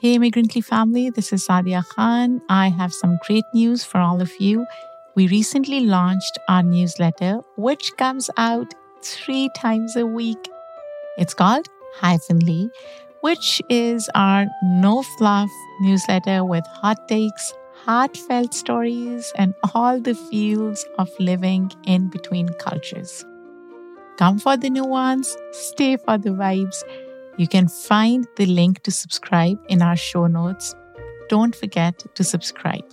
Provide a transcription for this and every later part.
Hey, Immigrantly family, this is Sadia Khan. I have some great news for all of you. We recently launched our newsletter, which comes out 3 times a week. It's called Hyphenly, which is our no fluff newsletter with hot takes, heartfelt stories, and all the feels of living in between cultures. Come for the nuance, stay for the vibes. You can find the link to subscribe in our show notes. Don't forget to subscribe.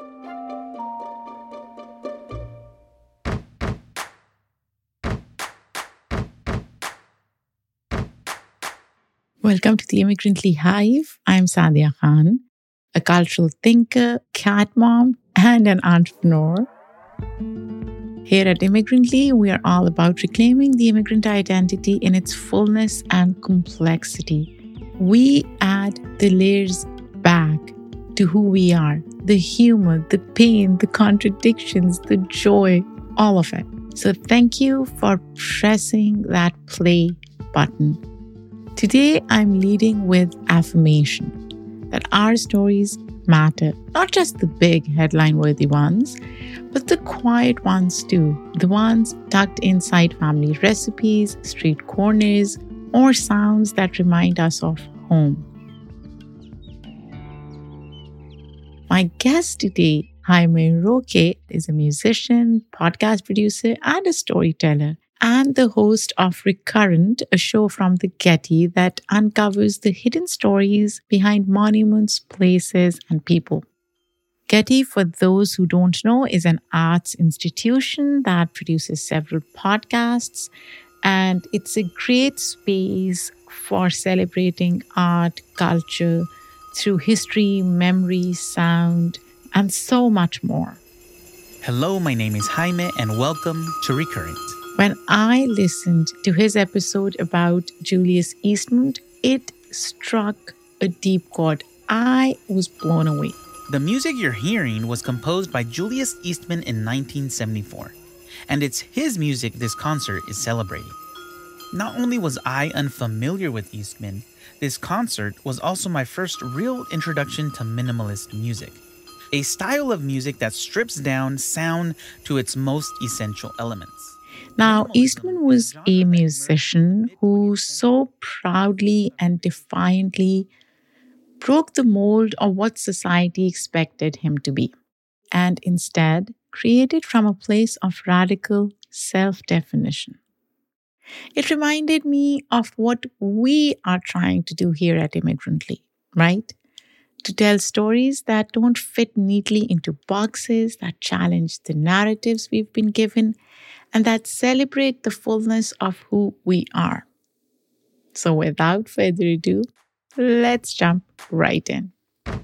Welcome to the Immigrantly Hive. I'm Sadia Khan, a cultural thinker, cat mom, and an entrepreneur. Here at Immigrantly, we are all about reclaiming the immigrant identity in its fullness and complexity. We add the layers back to who we are, the humor, the pain, the contradictions, the joy, all of it. So thank you for pressing that play button. Today, I'm leading with affirmation that our stories matter, not just the big headline-worthy ones, but the quiet ones too, the ones tucked inside family recipes, street corners, or sounds that remind us of home. My guest today, Jaime Roque, is a musician, podcast producer, and a storyteller, and the host of Recurrent, a show from the Getty that uncovers the hidden stories behind monuments, places, and people. Getty, for those who don't know, is an arts institution that produces several podcasts, and it's a great space for celebrating art, culture, through history, memory, sound, and so much more. Hello, my name is Jaime, and welcome to Recurrent. When I listened to his episode about Julius Eastman, it struck a deep chord. I was blown away. The music you're hearing was composed by Julius Eastman in 1974, and it's his music this concert is celebrating. Not only was I unfamiliar with Eastman, this concert was also my first real introduction to minimalist music, a style of music that strips down sound to its most essential elements. Now, Eastman was a musician who so proudly and defiantly broke the mold of what society expected him to be, and instead created from a place of radical self-definition. It reminded me of what we are trying to do here at Immigrantly, right? To tell stories that don't fit neatly into boxes, that challenge the narratives we've been given, and that celebrate the fullness of who we are. So without further ado, let's jump right in.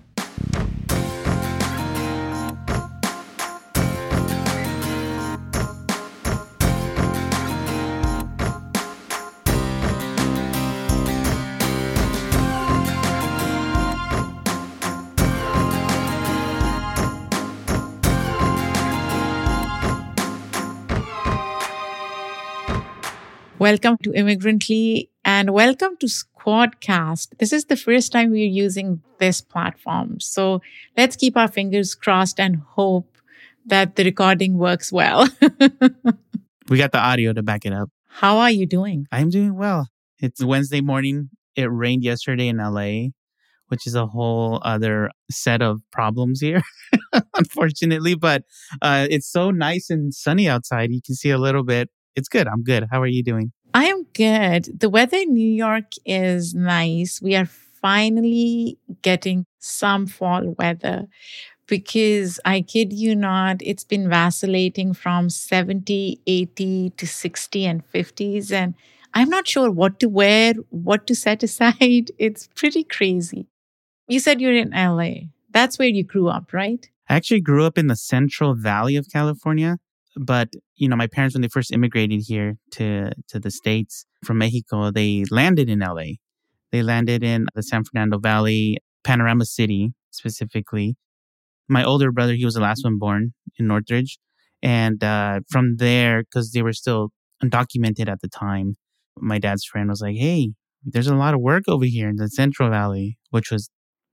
Welcome to Immigrantly and welcome to Squadcast. This is the first time we're using this platform. So let's keep our fingers crossed and hope that the recording works well. We got the audio to back it up. How are you doing? I'm doing well. It's Wednesday morning. It rained yesterday in LA, which is a whole other set of problems here, unfortunately. But it's so nice and sunny outside. You can see a little bit. It's good. I'm good. How are you doing? I am good. The weather in New York is nice. We are finally getting some fall weather because I kid you not, it's been vacillating from 70, 80 to 60 and 50s. And I'm not sure what to wear, what to set aside. It's pretty crazy. You said you're in LA. That's where you grew up, right? I actually grew up in the Central Valley of California. But, my parents, when they first immigrated here to the States from Mexico, they landed in LA. They landed in the San Fernando Valley, Panorama City specifically. My older brother, he was the last one born in Northridge. And from there, because they were still undocumented at the time, my dad's friend was like, hey, there's a lot of work over here in the Central Valley, which was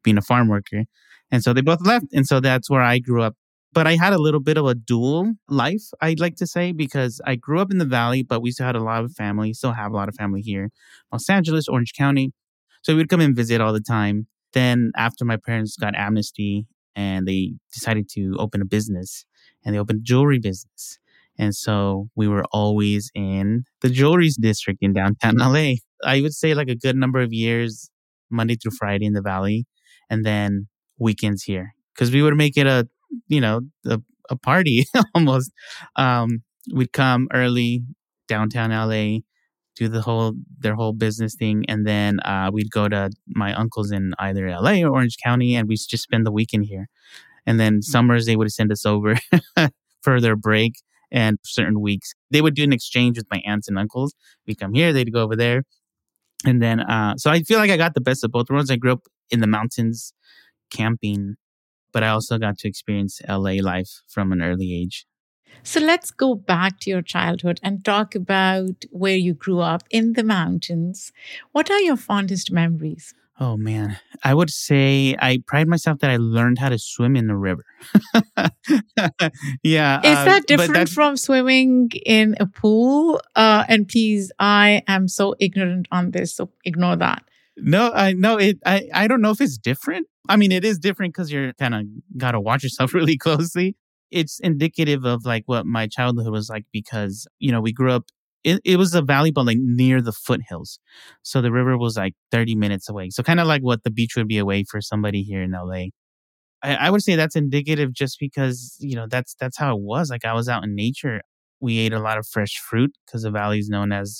being a farm worker. And so they both left. And so that's where I grew up. But I had a little bit of a dual life, I'd like to say, because I grew up in the Valley, but we still had a lot of family, still have a lot of family here, Los Angeles, Orange County. So we'd come and visit all the time. Then after my parents got amnesty and they decided to open a business, and they opened a jewelry business. And so we were always in the jewelry district in downtown LA. I would say like a good number of years, Monday through Friday in the Valley, and then weekends here. Because we would make it a party almost. We'd come early downtown LA, do their whole business thing, and then we'd go to my uncles in either LA or Orange County, and we just spend the weekend here. And then summers they would send us over for their break, and certain weeks they would do an exchange with my aunts and uncles. We'd come here, they'd go over there, and then so I feel like I got the best of both worlds. I grew up in the mountains, camping, but I also got to experience LA life from an early age. So let's go back to your childhood and talk about where you grew up in the mountains. What are your fondest memories? Oh man, I would say I pride myself that I learned how to swim in the river. Yeah, Is that but different that's from swimming in a pool? And please, I am so ignorant on this, so ignore that. no, I no it. I don't know if it's different. I mean, it is different because you're kind of got to watch yourself really closely. It's indicative of like what my childhood was like because we grew up. It was a valley, but like near the foothills, so the river was like 30 minutes away. So kind of like what the beach would be away for somebody here in LA. I would say that's indicative just because that's how it was. Like I was out in nature. We ate a lot of fresh fruit because the valley is known as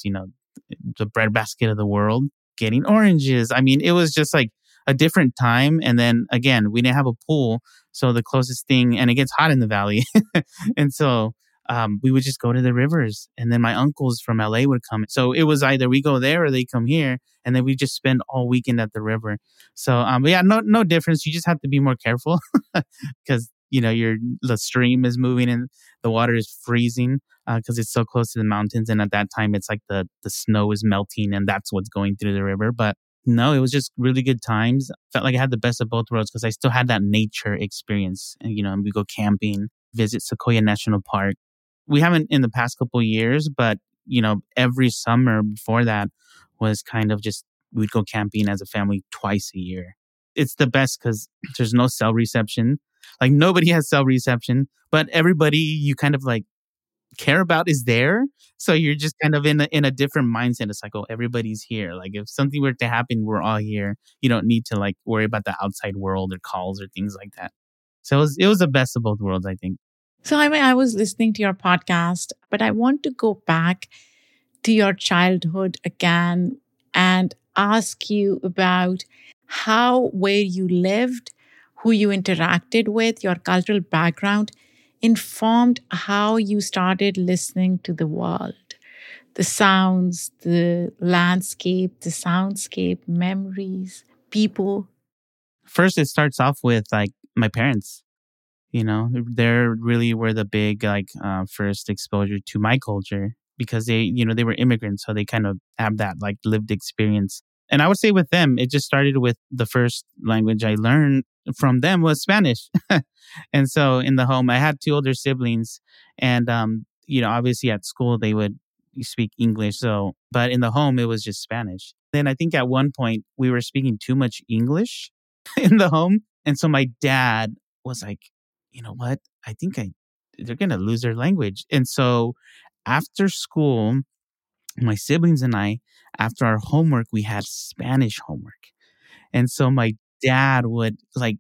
the breadbasket of the world. Getting oranges. I mean, it was just like a different time. And then again, we didn't have a pool, so the closest thing, and it gets hot in the valley, and so we would just go to the rivers. And then my uncles from LA would come. So it was either we go there or they come here, and then we just spend all weekend at the river. So but yeah, no difference. You just have to be more careful because the stream is moving and the water is freezing because it's so close to the mountains. And at that time, it's like the snow is melting and that's what's going through the river. But no, it was just really good times. Felt like I had the best of both worlds because I still had that nature experience. And we go camping, visit Sequoia National Park. We haven't in the past couple of years, but every summer before that was kind of just we'd go camping as a family twice a year. It's the best because there's no cell reception. Like nobody has cell reception, but everybody you kind of like care about is there. So you're just kind of in a different mindset. It's like, oh, everybody's here. Like if something were to happen, we're all here. You don't need to like worry about the outside world or calls or things like that. So it was the best of both worlds, I think. So, I mean, I was listening to your podcast, but I want to go back to your childhood again and ask you about where you lived, who you interacted with, your cultural background informed how you started listening to the world, the sounds, the landscape, the soundscape, memories, people. First, it starts off with like my parents. They're really were the big like first exposure to my culture because they were immigrants, so they kind of have that like lived experience. And I would say with them, it just started with the first language I learned from them was Spanish. And so in the home, I had two older siblings, and obviously at school they would speak English. So, but in the home, it was just Spanish. Then I think at one point we were speaking too much English in the home, and so my dad was like, you know what? I think they're gonna lose their language. And so after school, my siblings and I, after our homework, we had Spanish homework. And so my dad would like,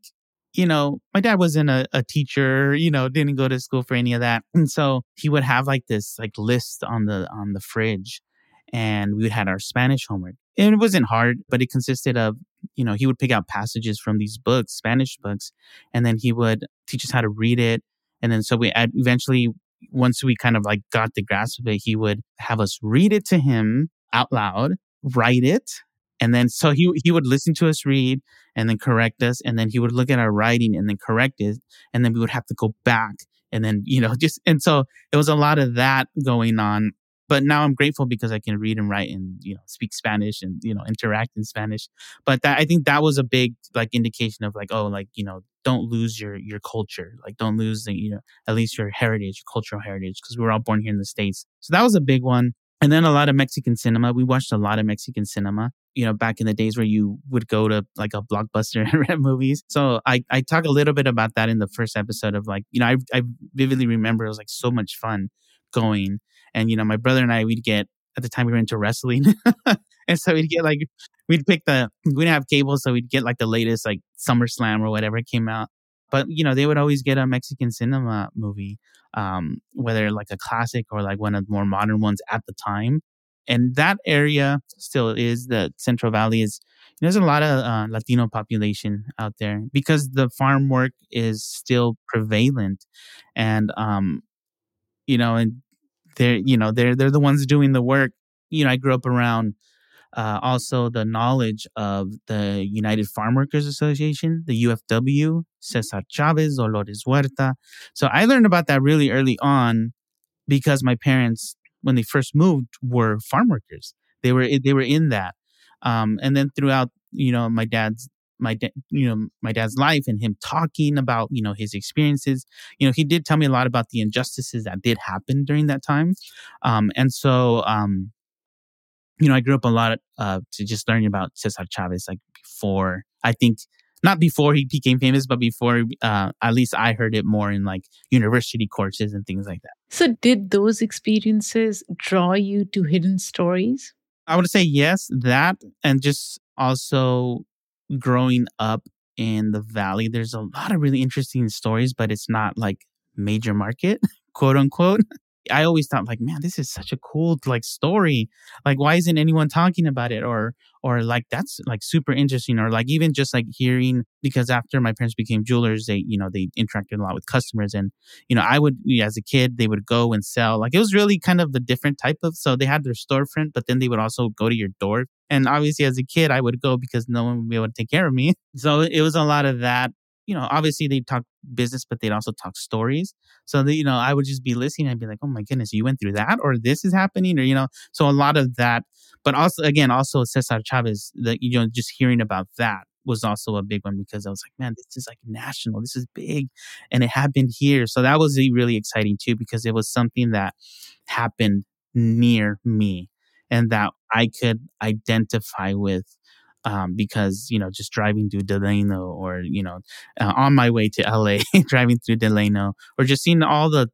my dad wasn't a teacher, didn't go to school for any of that. And so he would have like this like list on the fridge, and we would have our Spanish homework. And it wasn't hard, but it consisted of, he would pick out passages from these books, Spanish books, and then he would teach us how to read it. And then so eventually, once we kind of like got the grasp of it, he would have us read it to him out loud, write it. And then so he would listen to us read and then correct us. And then he would look at our writing and then correct it. And then we would have to go back and then, and so it was a lot of that going on. But now I'm grateful because I can read and write and, speak Spanish and, interact in Spanish. But I think that was a big like indication of like, oh, like, don't lose your culture. Like don't lose the, at least your heritage, your cultural heritage, because we were all born here in the States. So that was a big one. And then a lot of Mexican cinema. We watched a lot of Mexican cinema, back in the days where you would go to like a Blockbuster and rent movies. So I talk a little bit about that in the first episode of like, I vividly remember it was like so much fun going. And, my brother and I, we'd get, at the time we were into wrestling. And so we'd get like, we didn't have cable. So we'd get like the latest like SummerSlam or whatever came out. But, they would always get a Mexican cinema movie, whether like a classic or like one of the more modern ones at the time. And that area still is the Central Valley is, there's a lot of Latino population out there because the farm work is still prevalent. And, and they're the ones doing the work. I grew up around also the knowledge of the United Farm Workers Association, the UFW, Cesar Chavez, Dolores Huerta. So I learned about that really early on because my parents, when they first moved, were farm workers. They were in that, and then throughout my dad's life and him talking about his experiences, he did tell me a lot about the injustices that did happen during that time, and so. I grew up a lot to just learning about Cesar Chavez, like before, I think, not before he became famous, but before, at least I heard it more in like university courses and things like that. So did those experiences draw you to hidden stories? I would say yes, that, and just also growing up in the Valley, there's a lot of really interesting stories, but it's not like major market, quote unquote. I always thought like, man, this is such a cool like story. Like, why isn't anyone talking about it? Or like, that's like super interesting. Or like, even just like hearing, because after my parents became jewelers, they interacted a lot with customers. And, I would, as a kid, they would go and sell. Like, it was really kind of a different type of, so they had their storefront, but then they would also go to your door. And obviously as a kid, I would go because no one would be able to take care of me. So it was a lot of that. Obviously they'd talk business, but they'd also talk stories. So that, I would just be listening and be like, oh my goodness, you went through that, or this is happening, or, so a lot of that. But also Cesar Chavez, just hearing about that was also a big one because I was like, man, this is like national, this is big. And it happened here. So that was really exciting too, because it was something that happened near me and that I could identify with. Because, just driving through Delano or, on my way to LA, driving through Delano, or just seeing all the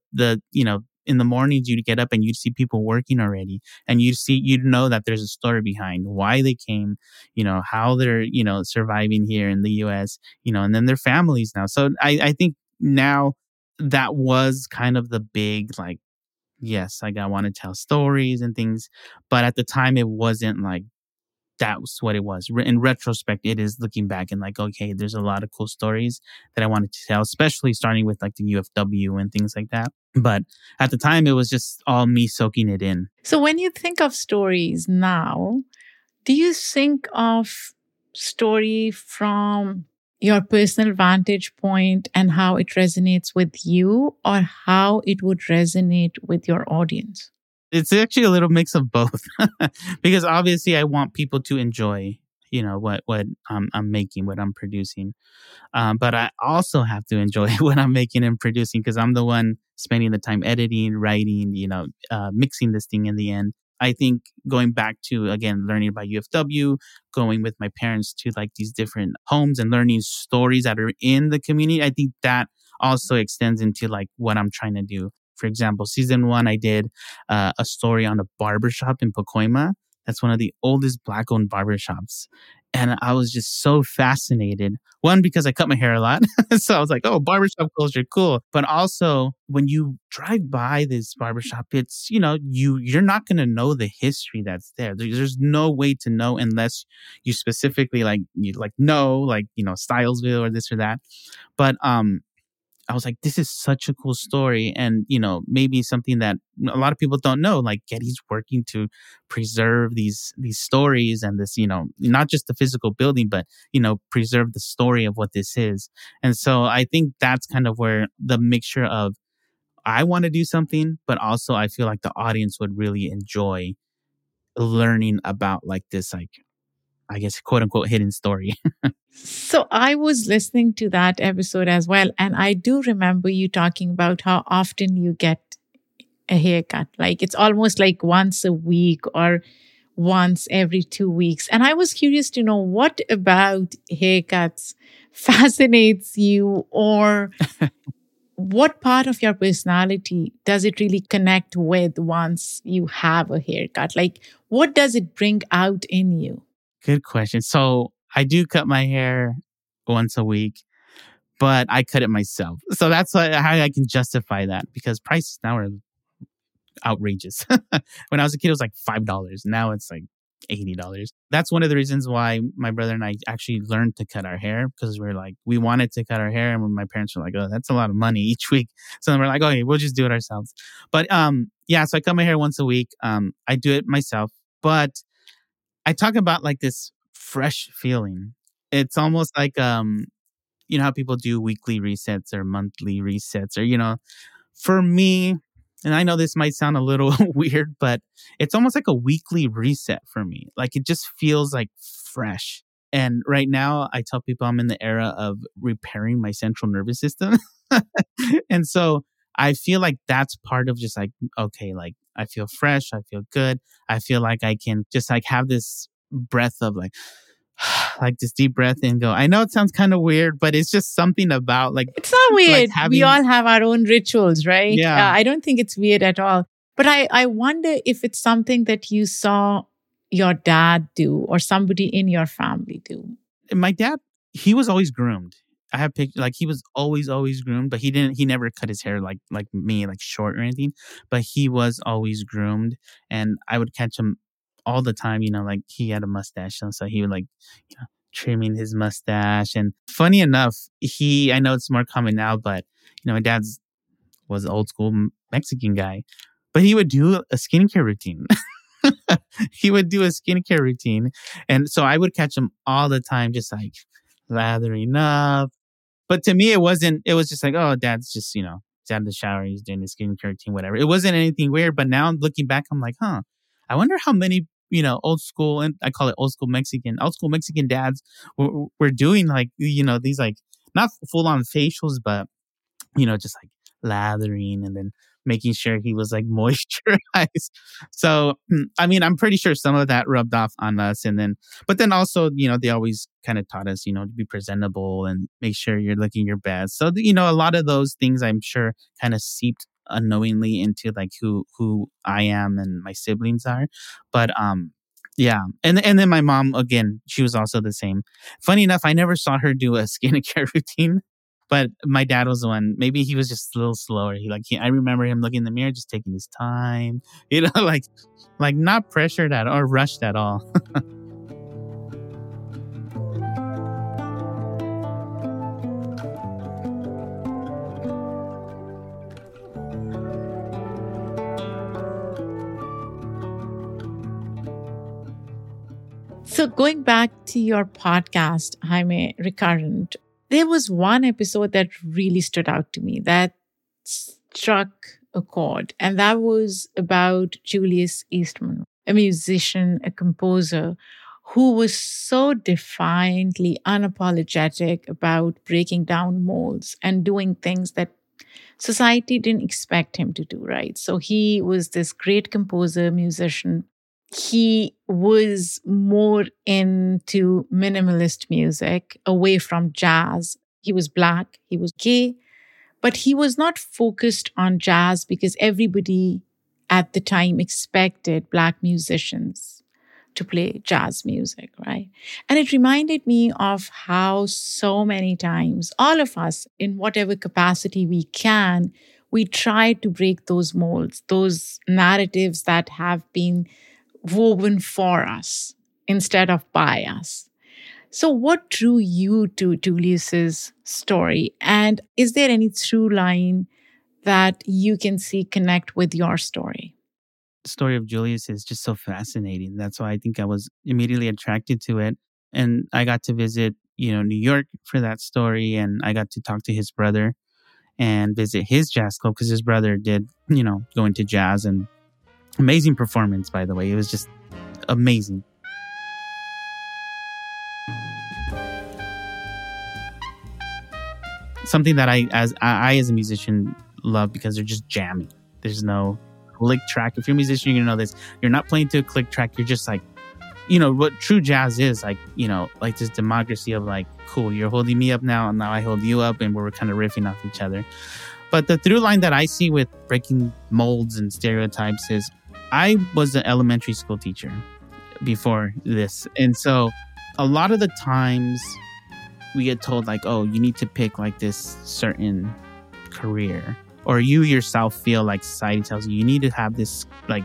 in the mornings you'd get up and you'd see people working already, and you'd know that there's a story behind why they came, how they're, surviving here in the US, and then their families now. So I think now that was kind of the big, like, yes, like I want to tell stories and things, but at the time it wasn't like, that was what it was. In retrospect, it is looking back and like, okay, there's a lot of cool stories that I wanted to tell, especially starting with like the UFW and things like that. But at the time, it was just all me soaking it in. So when you think of stories now, do you think of story from your personal vantage point and how it resonates with you, or how it would resonate with your audience? It's actually a little mix of both because obviously I want people to enjoy, what I'm making, what I'm producing. But I also have to enjoy what I'm making and producing because I'm the one spending the time editing, writing, mixing this thing in the end. I think going back to, again, learning about UFW, going with my parents to like these different homes and learning stories that are in the community, I think that also extends into like what I'm trying to do. For example, season 1, I did a story on a barbershop in Pacoima. That's one of the oldest Black-owned barbershops. And I was just so fascinated. One, because I cut my hair a lot. So I was like, oh, barbershop culture, cool. But also, when you drive by this barbershop, it's, you're not going to know the history that's there. There's no way to know unless you specifically know, Stylesville or this or that. But I was like, this is such a cool story. And, maybe something that a lot of people don't know, like Getty's working to preserve these stories and this, not just the physical building, but, preserve the story of what this is. And so I think that's kind of where the mixture of I want to do something, but also I feel like the audience would really enjoy learning about like this, like, I guess, quote unquote, hidden story. So I was listening to that episode as well. And I do remember you talking about how often you get a haircut. Like it's almost like once a week or once every 2 weeks. And I was curious to know what about haircuts fascinates you, or what part of your personality does it really connect with once you have a haircut? Like, what does it bring out in you? Good question. So I do cut my hair once a week, but I cut it myself. So that's how I can justify that, because prices now are outrageous. When I was a kid, it was like $5. Now it's like $80. That's one of the reasons why my brother and I actually learned to cut our hair, because we're like, we wanted to cut our hair, and my parents were like, oh, that's a lot of money each week. So then we're like, okay, we'll just do it ourselves. But yeah, so I cut my hair once a week. I do it myself, but I talk about like this fresh feeling. It's almost like you know how people do weekly resets or monthly resets, or for me, and I know this might sound a little weird, but it's almost like a weekly reset for me. Like it just feels like fresh. And right now, I tell people I'm in the era of repairing my central nervous system. And so I feel like that's part of just like, okay, like I feel fresh, I feel good. I feel like I can just like have this breath of like this deep breath and go. I know it sounds kind of weird, but it's just something about like, It's not weird. We all have our own rituals, right? Yeah. I don't think it's weird at all. But I wonder if it's something that you saw your dad do or somebody in your family do. My dad, he was always groomed. I have pictures, like he was always groomed, but he never cut his hair like me, like short or anything, but he was always groomed, and I would catch him all the time, like he had a mustache, and so he would like, trimming his mustache. And funny enough, I know it's more common now, but my dad's was an old school Mexican guy, but he would do a skincare routine. He would do a skincare routine. And so I would catch him all the time, just like lathering up. But to me, it was just like, oh, dad's just, he's out of the shower, he's doing his skincare routine, whatever. It wasn't anything weird. But now looking back, I'm like, I wonder how many, old school, and I call it old school Mexican dads were doing like, these like, not full on facials, but, just like lathering and then making sure he was like moisturized. So, I mean, I'm pretty sure some of that rubbed off on us. But then also, they always kind of taught us, to be presentable and make sure you're looking your best. So, a lot of those things I'm sure kind of seeped unknowingly into like who I am and my siblings are. But, yeah. And then my mom, again, she was also the same. Funny enough, I never saw her do a skincare routine. But my dad was the one. Maybe he was just a little slower. I remember him looking in the mirror, just taking his time, like not pressured at or rushed at all. So going back to your podcast, Jaime Recurrent, there was one episode that really stood out to me, that struck a chord, and that was about Julius Eastman, a musician, a composer who was so defiantly unapologetic about breaking down molds and doing things that society didn't expect him to do, right? So he was this great composer, musician. He was more into minimalist music, away from jazz. He was Black, he was gay, but he was not focused on jazz because everybody at the time expected Black musicians to play jazz music, right? And it reminded me of how so many times, all of us, in whatever capacity we can, we try to break those molds, those narratives that have been woven for us instead of by us. So what drew you to Julius's story? And is there any through line that you can see connect with your story? The story of Julius is just so fascinating. That's why I think I was immediately attracted to it. And I got to visit, New York for that story, and I got to talk to his brother. and visit his jazz club because his brother did, go into jazz. And amazing performance, by the way. It was just amazing. Something that I as a musician love because they're just jammy. There's no click track. If you're a musician, you're gonna know this. You're not playing to a click track. You're just like, what true jazz is, like, like this democracy of like, cool, you're holding me up now, and now I hold you up, and we're kind of riffing off each other. But the through line that I see with breaking molds and stereotypes is I was an elementary school teacher before this. And so a lot of the times we get told like, oh, you need to pick like this certain career, or you yourself feel like society tells you need to have this like,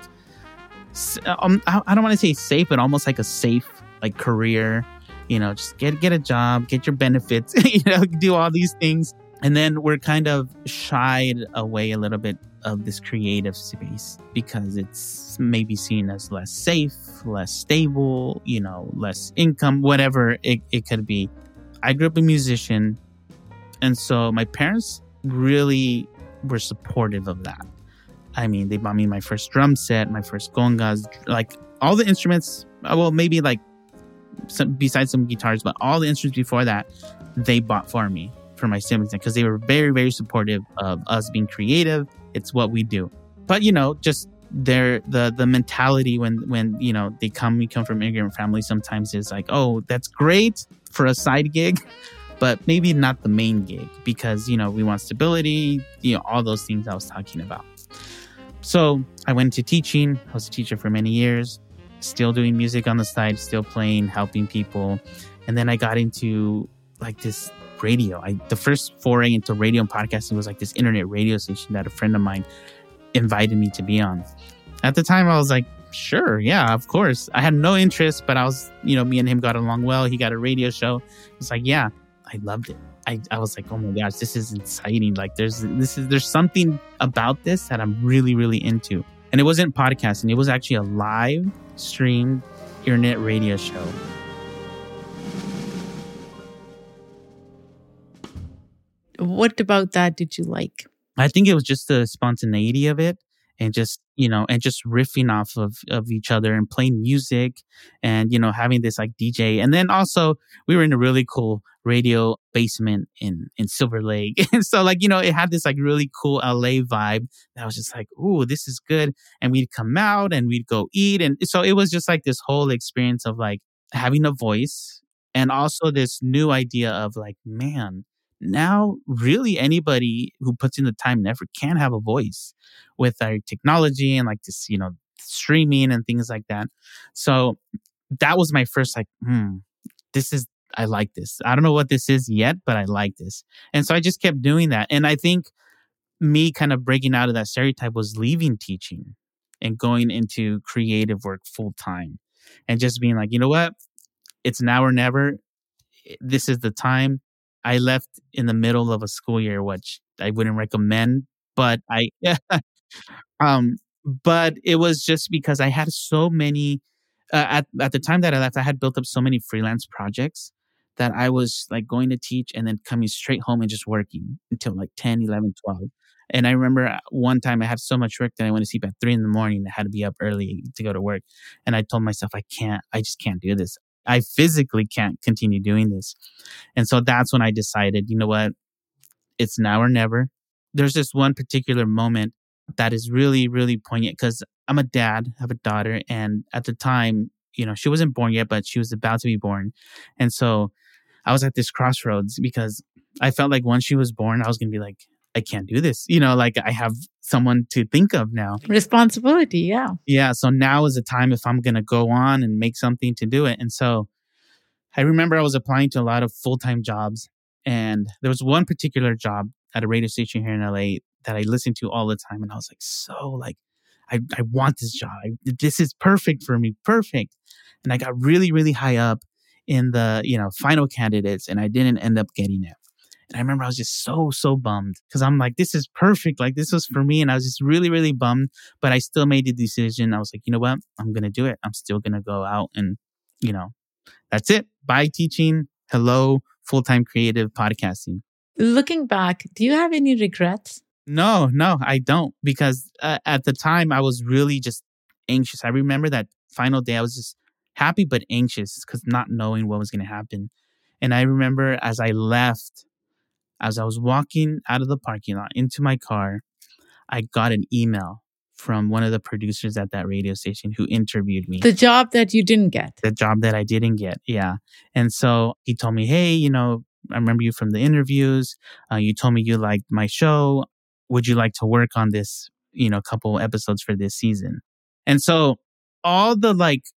I don't want to say safe, but almost like a safe like career, just get a job, get your benefits, do all these things. And then we're kind of shied away a little bit of this creative space because it's maybe seen as less safe, less stable, less income, whatever it could be. I grew up a musician, and so my parents really were supportive of that. I mean, they bought me my first drum set, my first congas, like all the instruments. Well, maybe like besides some guitars, but all the instruments before that, they bought for me, for my siblings, because they were very, very supportive of us being creative. It's what we do. But, just the mentality when we come from immigrant families sometimes is like, oh, that's great for a side gig, but maybe not the main gig because, we want stability, all those things I was talking about. So I went into teaching. I was a teacher for many years, still doing music on the side, still playing, helping people. And then I got into like this radio. The first foray into radio and podcasting was like this internet radio station that a friend of mine invited me to be on. At the time, I was like, sure, yeah, of course. I had no interest, but I was, me and him got along well. He got a radio show. I was like, yeah, I loved it. I was like, oh my gosh, this is exciting. Like there's something about this that I'm really, really into. And it wasn't podcasting. It was actually a live streamed internet radio show. What about that did you like? I think it was just the spontaneity of it, and just, and just riffing off of each other and playing music and, having this like DJ. And then also we were in a really cool radio basement in Silver Lake. And so like, it had this like really cool LA vibe that was just like, ooh, this is good. And we'd come out and we'd go eat. And so it was just like this whole experience of like having a voice, and also this new idea of like, man, now really anybody who puts in the time and effort can have a voice with our technology and like this, streaming and things like that. So that was my first like, I like this. I don't know what this is yet, but I like this. And so I just kept doing that. And I think me kind of breaking out of that stereotype was leaving teaching and going into creative work full time and just being like, you know what? It's now or never. This is the time. I left in the middle of a school year, which I wouldn't recommend, but but it was just because I had so many, at the time that I left, I had built up so many freelance projects that I was like going to teach and then coming straight home and just working until like 10, 11, 12. And I remember one time I had so much work that I went to sleep at 3 a.m. I had to be up early to go to work. And I told myself, I just can't do this. I physically can't continue doing this. And so that's when I decided, you know what? It's now or never. There's this one particular moment that is really, really poignant because I'm a dad, I have a daughter. And at the time, she wasn't born yet, but she was about to be born. And so I was at this crossroads because I felt like once she was born, I was going to be like, I can't do this. Like I have someone to think of now. Responsibility, yeah. Yeah. So now is the time if I'm going to go on and make something to do it. And so I remember I was applying to a lot of full-time jobs. And there was one particular job at a radio station here in LA that I listened to all the time. And I was like, so like, I want this job. This is perfect for me. Perfect. And I got really, really high up in the, final candidates, and I didn't end up getting it. And I remember I was just so bummed because I'm like, this is perfect. Like this was for me. And I was just really, really bummed, but I still made the decision. I was like, you know what? I'm going to do it. I'm still going to go out and, that's it. Bye teaching. Hello, full-time creative podcasting. Looking back, do you have any regrets? No, I don't. Because at the time, I was really just anxious. I remember that final day, I was just happy but anxious because not knowing what was going to happen. And I remember as I left, as I was walking out of the parking lot into my car, I got an email from one of the producers at that radio station who interviewed me. The job that you didn't get. The job that I didn't get. Yeah. And so he told me, hey, I remember you from the interviews. You told me you liked my show. Would you like to work on this, couple episodes for this season? And so all the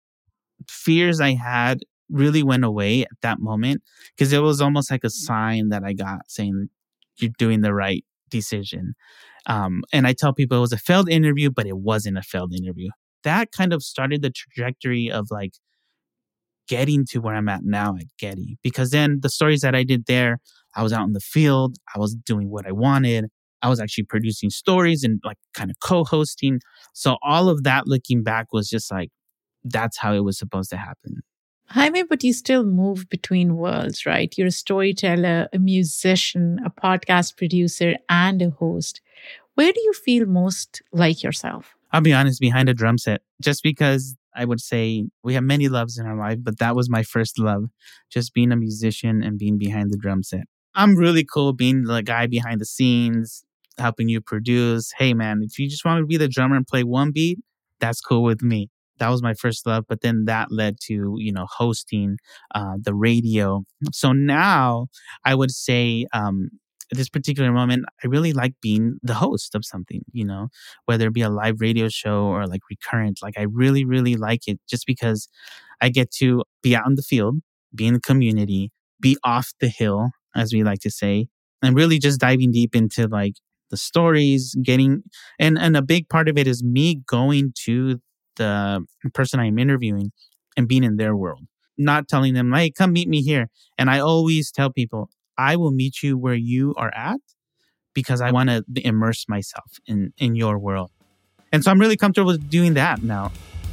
fears I had really went away at that moment because it was almost like a sign that I got saying you're doing the right decision. And I tell people it was a failed interview, but it wasn't a failed interview. That kind of started the trajectory of getting to where I'm at now at Getty. Because then the stories that I did there, I was out in the field, I was doing what I wanted. I was actually producing stories and kind of co-hosting. So all of that looking back was just that's how it was supposed to happen. Jaime, but you still move between worlds, right? You're a storyteller, a musician, a podcast producer, and a host. Where do you feel most like yourself? I'll be honest, behind a drum set, just because I would say we have many loves in our life, but that was my first love, just being a musician and being behind the drum set. I'm really cool being the guy behind the scenes, helping you produce. Hey, man, if you just want me to be the drummer and play one beat, that's cool with me. That was my first love. But then that led to, hosting the radio. So now I would say at this particular moment, I really like being the host of something, whether it be a live radio show or recurrent. I really, really like it just because I get to be out in the field, be in the community, be off the hill, as we like to say, and really just diving deep into the stories, and a big part of it is me going to the person I'm interviewing and being in their world, not telling them, hey, come meet me here. And I always tell people, I will meet you where you are at because I want to immerse myself in your world. And so I'm really comfortable with doing that now.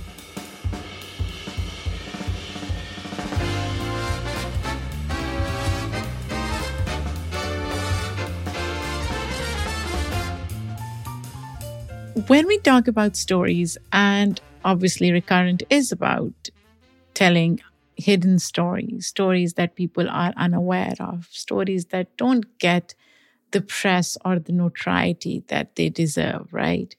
When we talk about stories, and obviously Recurrent is about telling hidden stories that people are unaware of, stories that don't get the press or the notoriety that they deserve, right?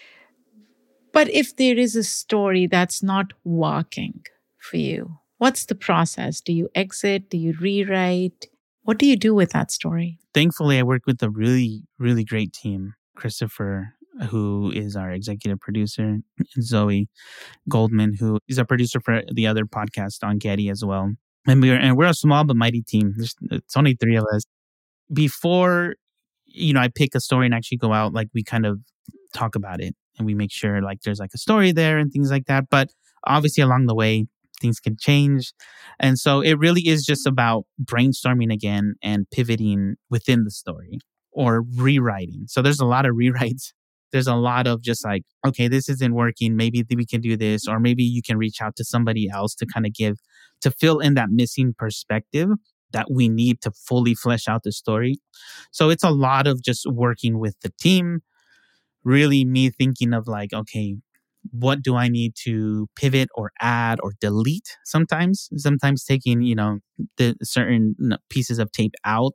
But if there is a story that's not working for you, what's the process? Do you exit? Do you rewrite? What do you do with that story? Thankfully, I work with a really, really great team. Christopher, who is our executive producer, and Zoe Goldman, who is a producer for the other podcast on Getty as well. And we're a small but mighty team. It's only 3 of us. Before, I pick a story and actually go out, we kind of talk about it and we make sure there's a story there and things like that. But obviously along the way, things can change. And so it really is just about brainstorming again and pivoting within the story or rewriting. So there's a lot of rewrites. There's a lot of just okay, this isn't working. Maybe we can do this, or maybe you can reach out to somebody else to kind of to fill in that missing perspective that we need to fully flesh out the story. So it's a lot of just working with the team, really me thinking of okay, what do I need to pivot or add or delete sometimes taking, the certain pieces of tape out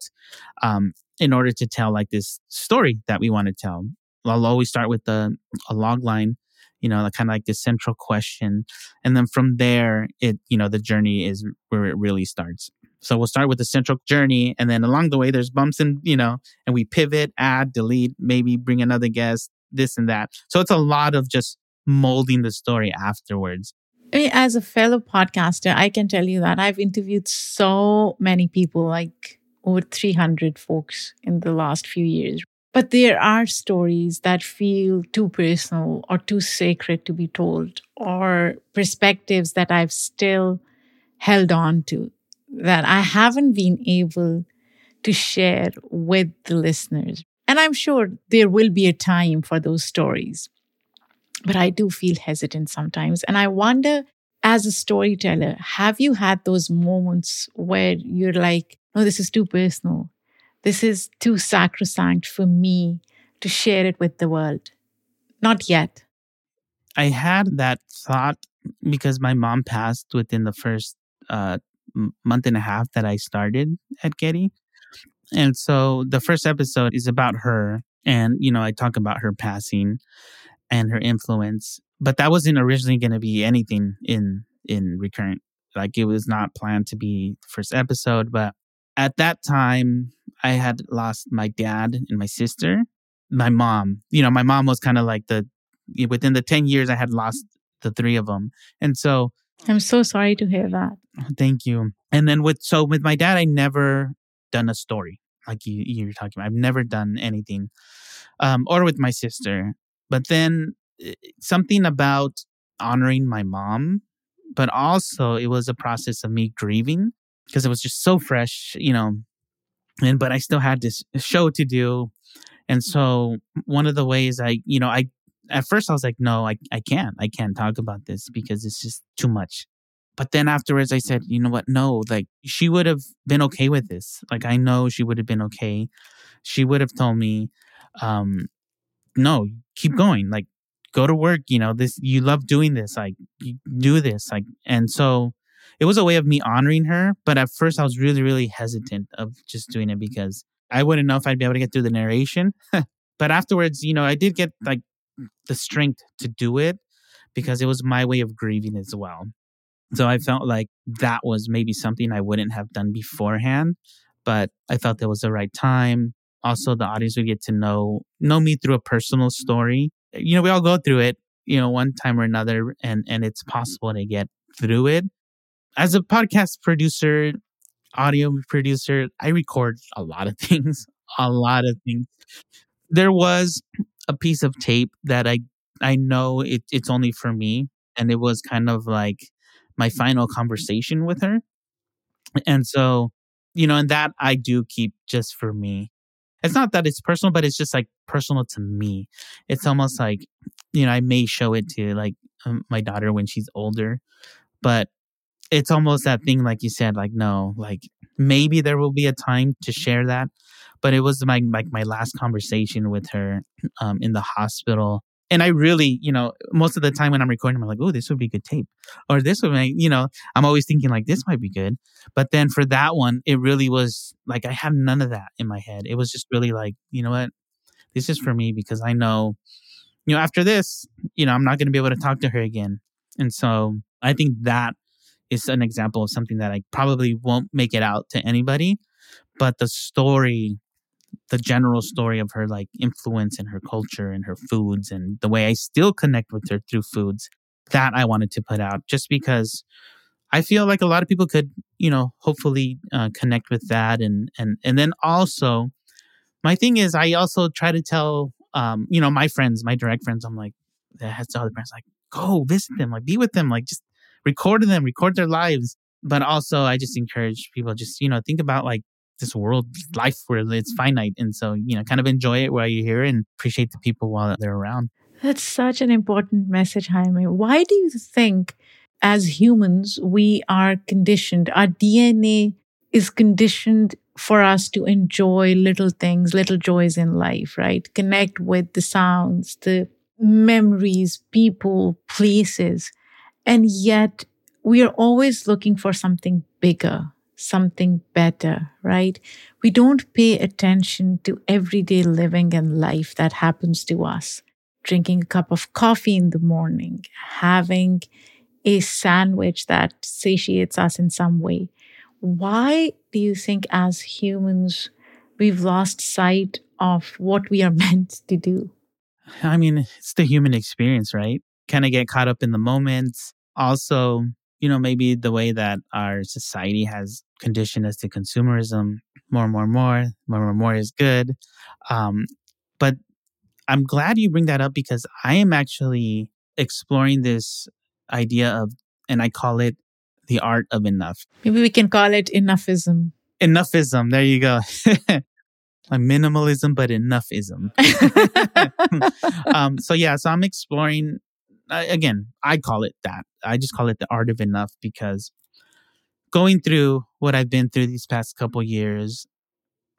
in order to tell this story that we want to tell. I'll always start with a log line, kind of this central question. And then from there, the journey is where it really starts. So we'll start with the central journey. And then along the way, there's bumps and we pivot, add, delete, maybe bring another guest, this and that. So it's a lot of just molding the story afterwards. I mean, as a fellow podcaster, I can tell you that I've interviewed so many people, over 300 folks in the last few years. But there are stories that feel too personal or too sacred to be told, or perspectives that I've still held on to that I haven't been able to share with the listeners. And I'm sure there will be a time for those stories. But I do feel hesitant sometimes. And I wonder, as a storyteller, have you had those moments where you're no, this is too personal? This is too sacrosanct for me to share it with the world. Not yet. I had that thought because my mom passed within the first month and a half that I started at Getty. And so the first episode is about her. And, I talk about her passing and her influence. But that wasn't originally going to be anything in Recurrent. Like, it was not planned to be the first episode. But at that time, I had lost my dad and my sister. My mom, my mom was kind of like within the 10 years, I had lost the three of them. And so, I'm so sorry to hear that. thank you. And then with my dad, I never done a story like you're talking about. I've never done anything, or with my sister. But then something about honoring my mom, but also it was a process of me grieving because it was just so fresh, but I still had this show to do. And so one of the ways at first I was like, no, I can't talk about this because it's just too much. But then afterwards I said, you know what? No, like, she would have been okay with this. Like, I know she would have been okay. She would have told me, no, keep going. Like, go to work. You love doing this. Like, you do this. Like, and so it was a way of me honoring her. But at first I was really, really hesitant of just doing it because I wouldn't know if I'd be able to get through the narration. But afterwards, I did get like the strength to do it because it was my way of grieving as well. So I felt like that was maybe something I wouldn't have done beforehand, but I felt that was the right time. Also, the audience would get to know me through a personal story. We all go through it, one time or another, and it's possible to get through it. As a podcast producer, audio producer, I record a lot of things, a lot of things. There was a piece of tape that I know it's only for me, and it was kind of like my final conversation with her. And so, and that I do keep just for me. It's not that it's personal, but it's just like personal to me. It's almost like, I may show it to like my daughter when she's older, but it's almost that thing, like you said, like, no, like maybe there will be a time to share that. But it was my last conversation with her in the hospital. And I really, most of the time when I'm recording, I'm like, oh, this would be good tape. Or this would make, I'm always thinking like, this might be good. But then for that one, it really was like, I had none of that in my head. It was just really like, you know what? This is for me because I know, after this, I'm not going to be able to talk to her again. And so I think that is an example of something that I probably won't make it out to anybody. But the general story of her like influence in her culture and her foods and the way I still connect with her through foods, that I wanted to put out just because I feel like a lot of people could, hopefully connect with that. And then also my thing is I also try to tell, my friends, my direct friends, I'm like, that has to other friends, like, go visit them, like be with them, like just record their lives. But also I just encourage people just, think about like this world life where it's finite. And so, kind of enjoy it while you're here and appreciate the people while they're around. That's such an important message, Jaime. Why do you think as humans, we are conditioned, our DNA is conditioned for us to enjoy little things, little joys in life, right? Connect with the sounds, the memories, people, places. And yet we are always looking for something bigger, something better, right? We don't pay attention to everyday living and life that happens to us. Drinking a cup of coffee in the morning, having a sandwich that satiates us in some way. Why do you think as humans, we've lost sight of what we are meant to do? I mean, it's the human experience, right? Kind of get caught up in the moments. Also, maybe the way that our society has conditioned us to consumerism, more is good. But I'm glad you bring that up because I am actually exploring this idea of, and I call it the art of enough. Maybe we can call it enoughism. Enoughism. There you go. Like minimalism, but enoughism. So I'm exploring, again, I call it that. I just call it the art of enough because going through what I've been through these past couple years,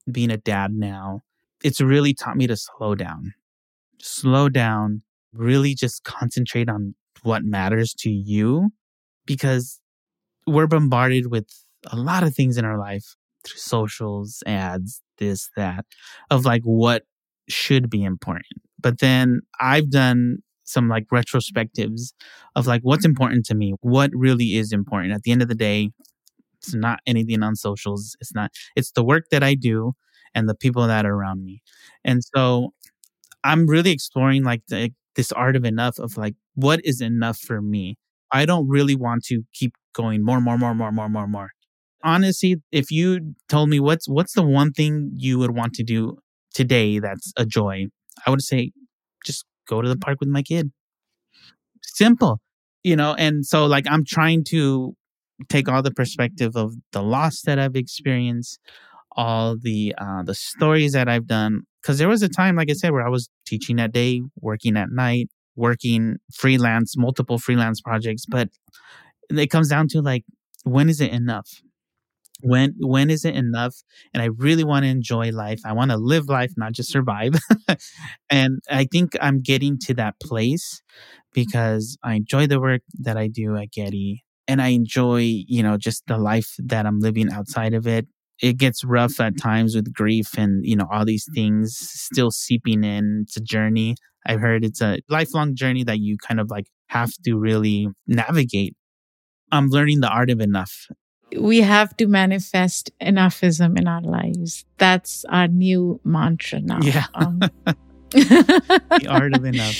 being a dad now, it's really taught me to slow down, really just concentrate on what matters to you, because we're bombarded with a lot of things in our life through socials, ads, this, that, of like what should be important. But then I've done some like retrospectives of like what's important to me, what really is important. At the end of the day, it's not anything on socials. It's the work that I do and the people that are around me. And so I'm really exploring like this art of enough, of like, what is enough for me? I don't really want to keep going more, more, more, more, more, more, more. Honestly, if you told me what's the one thing you would want to do today that's a joy, I would say just go to the park with my kid. Simple, and so like I'm trying to take all the perspective of the loss that I've experienced, all the stories that I've done. Because there was a time, like I said, where I was teaching at day, working at night, working freelance, multiple freelance projects. But it comes down to like, when is it enough? When is it enough? And I really want to enjoy life. I want to live life, not just survive. And I think I'm getting to that place because I enjoy the work that I do at Getty. And I enjoy, just the life that I'm living outside of it. It gets rough at times with grief and, all these things still seeping in. It's a journey. I've heard it's a lifelong journey that you kind of like have to really navigate. I'm learning the art of enough. We have to manifest enoughism in our lives. That's our new mantra now. Yeah. The art of enough.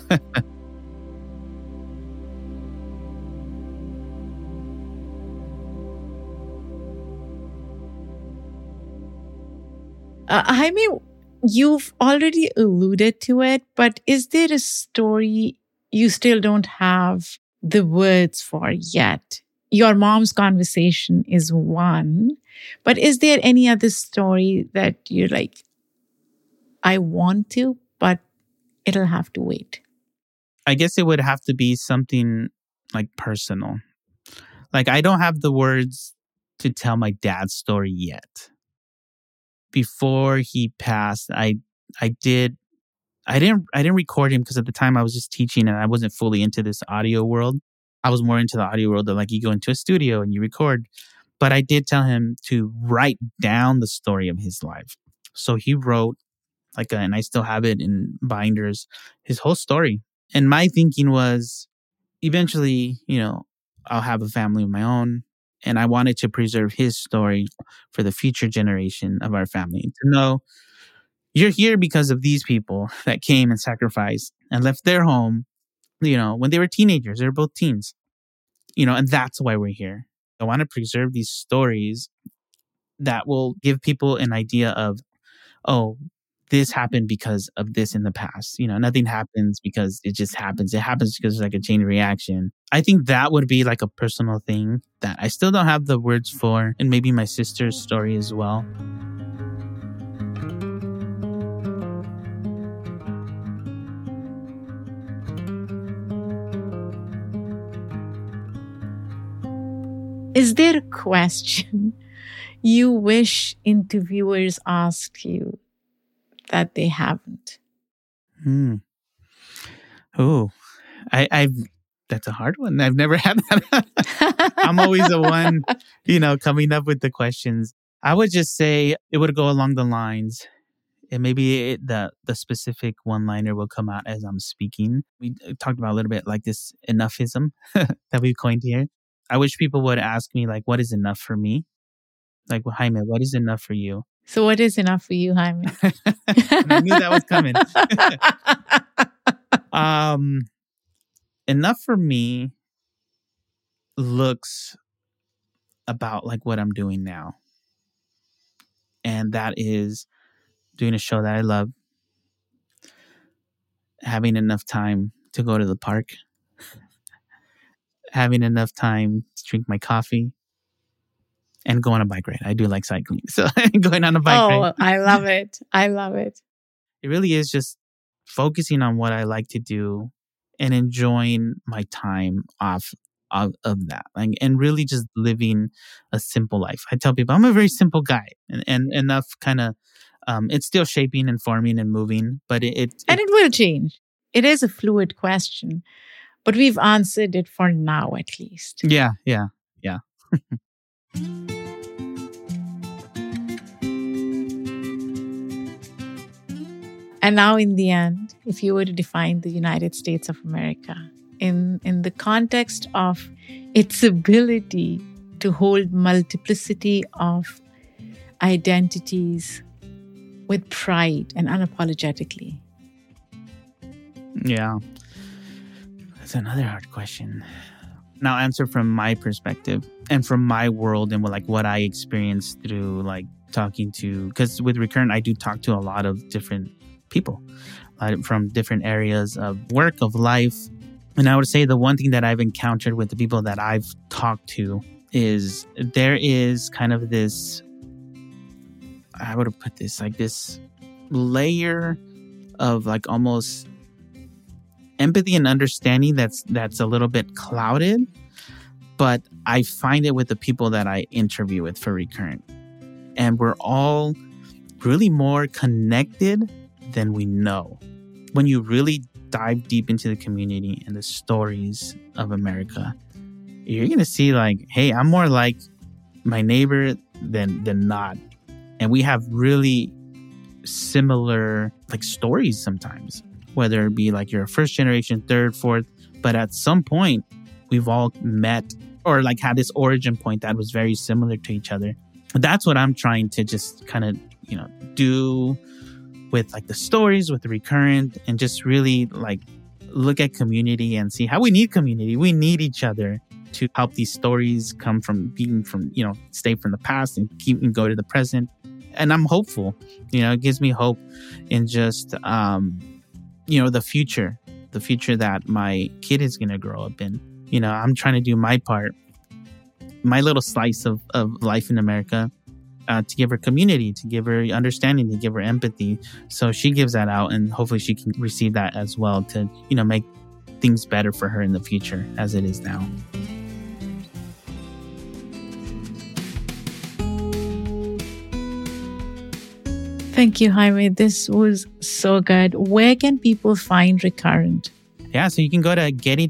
Jaime, you've already alluded to it, but is there a story you still don't have the words for yet? Your mom's conversation is one, but is there any other story that you're like, I want to, but it'll have to wait? I guess it would have to be something like personal. Like I don't have the words to tell my dad's story yet. Before he passed, I didn't record him because at the time I was just teaching and I wasn't fully into this audio world. I was more into the audio world that like you go into a studio and you record. But I did tell him to write down the story of his life. So he wrote and I still have it in binders, his whole story. And my thinking was eventually, I'll have a family of my own. And I wanted to preserve his story for the future generation of our family to know you're here because of these people that came and sacrificed and left their home, when they were teenagers. They were both teens, and that's why we're here. I want to preserve these stories that will give people an idea of, oh, this happened because of this in the past. Nothing happens because it just happens. It happens because there's like a chain reaction. I think that would be like a personal thing that I still don't have the words for, and maybe my sister's story as well. Is there a question you wish interviewers asked you that they haven't? Oh, I've that's a hard one. I've never had that. I'm always the one, coming up with the questions. I would just say it would go along the lines, and maybe the specific one-liner will come out as I'm speaking. We talked about a little bit like this enough-ism that we've coined here. I wish people would ask me like, what is enough for me? Like, well, Jaime, what is enough for you? So what is enough for you, Jaime? I knew that was coming. Enough for me looks about like what I'm doing now. And that is doing a show that I love, having enough time to go to the park, having enough time to drink my coffee, and go on a bike ride. I do like cycling. So going on a bike ride. Oh, I love it. I love it. It really is just focusing on what I like to do and enjoying my time off of that, like, and really just living a simple life. I tell people I'm a very simple guy, and enough kind of, it's still shaping and forming and moving, but and it will change. It is a fluid question, but we've answered it for now, at least. Yeah. And now, in the end, if you were to define the United States of America in the context of its ability to hold multiplicity of identities with pride and unapologetically. Yeah. That's another hard question. Now, answer from my perspective and from my world and what I experienced through talking to, because with Recurrent, I do talk to a lot of different people from different areas of work, of life. And I would say the one thing that I've encountered with the people that I've talked to is there is kind of this, I would have put this this layer of almost empathy and understanding that's a little bit clouded, but I find it with the people that I interview with for Recurrent. And we're all really more connected than we know. When you really dive deep into the community and the stories of America, you're going to see hey, I'm more like my neighbor than not. And we have really similar stories sometimes, whether it be you're a first generation, third, fourth, but at some point we've all met or had this origin point that was very similar to each other. That's what I'm trying to just kind of, do with the stories, with the Recurrent, and just really look at community and see how we need community. We need each other to help these stories come from being stay from the past and keep and go to the present. And I'm hopeful, it gives me hope in just, the future that my kid is going to grow up in. I'm trying to do my part, my little slice of life in America, to give her community, to give her understanding, to give her empathy. So she gives that out, and hopefully she can receive that as well to, make things better for her in the future as it is now. Thank you, Jaime. This was so good. Where can people find Recurrent? Yeah, so you can go to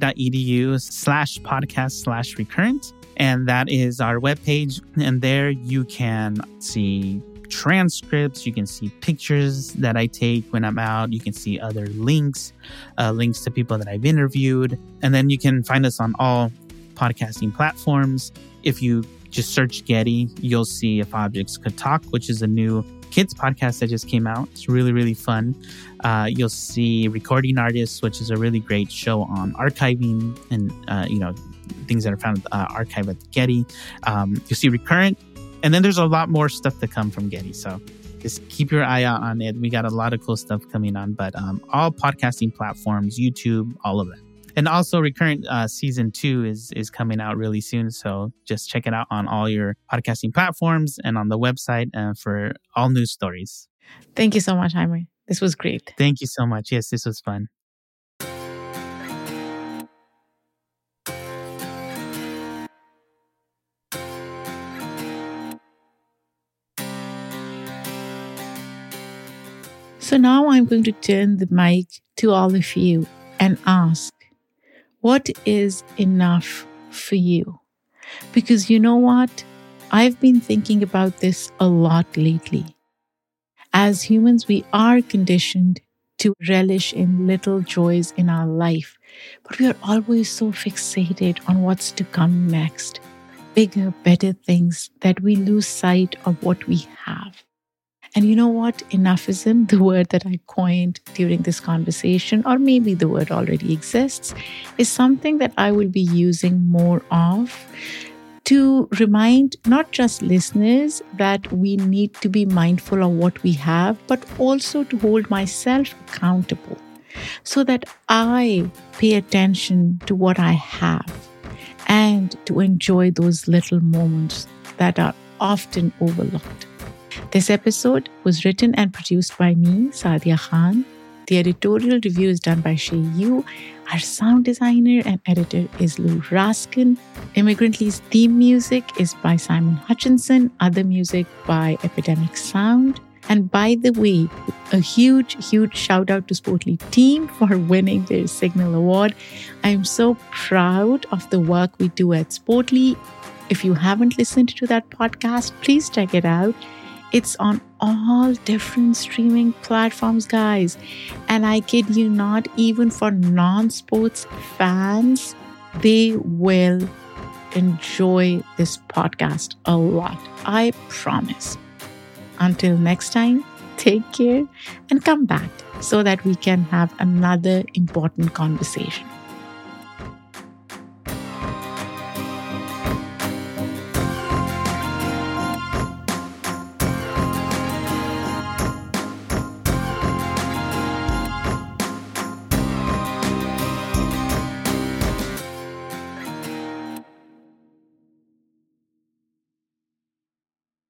getty.edu/podcast/recurrent. And that is our webpage. And there you can see transcripts. You can see pictures that I take when I'm out. You can see other links to people that I've interviewed. And then you can find us on all podcasting platforms. If you just search Getty, you'll see If Objects Could Talk, which is a new kids podcast that just came out. It's really, really fun. You'll see Recording Artists, which is a really great show on archiving and, things that are found archived at Getty. You'll see Recurrent. And then there's a lot more stuff to come from Getty. So just keep your eye out on it. We got a lot of cool stuff coming on, but all podcasting platforms, YouTube, all of that. And also Recurrent season 2 is coming out really soon. So just check it out on all your podcasting platforms and on the website for all news stories. Thank you so much, Jaime. This was great. Thank you so much. Yes, this was fun. So now I'm going to turn the mic to all of you and ask, what is enough for you? Because you know what? I've been thinking about this a lot lately. As humans, we are conditioned to relish in little joys in our life, but we are always so fixated on what's to come next, bigger, better things, that we lose sight of what we have. And you know what? Enoughism, the word that I coined during this conversation, or maybe the word already exists, is something that I will be using more of to remind not just listeners that we need to be mindful of what we have, but also to hold myself accountable so that I pay attention to what I have and to enjoy those little moments that are often overlooked. This episode was written and produced by me, Sadia Khan. The editorial review is done by Shay Yu. Our sound designer and editor is Lou Raskin. Immigrantly's theme music is by Simon Hutchinson. Other music by Epidemic Sound. And by the way, a huge shout out to Sportly team for winning their Signal Award. I'm so proud of the work we do at Sportly. If you haven't listened to that podcast, please check it out. It's on all different streaming platforms, guys. And I kid you not, even for non-sports fans, they will enjoy this podcast a lot. I promise. Until next time, take care and come back so that we can have another important conversation.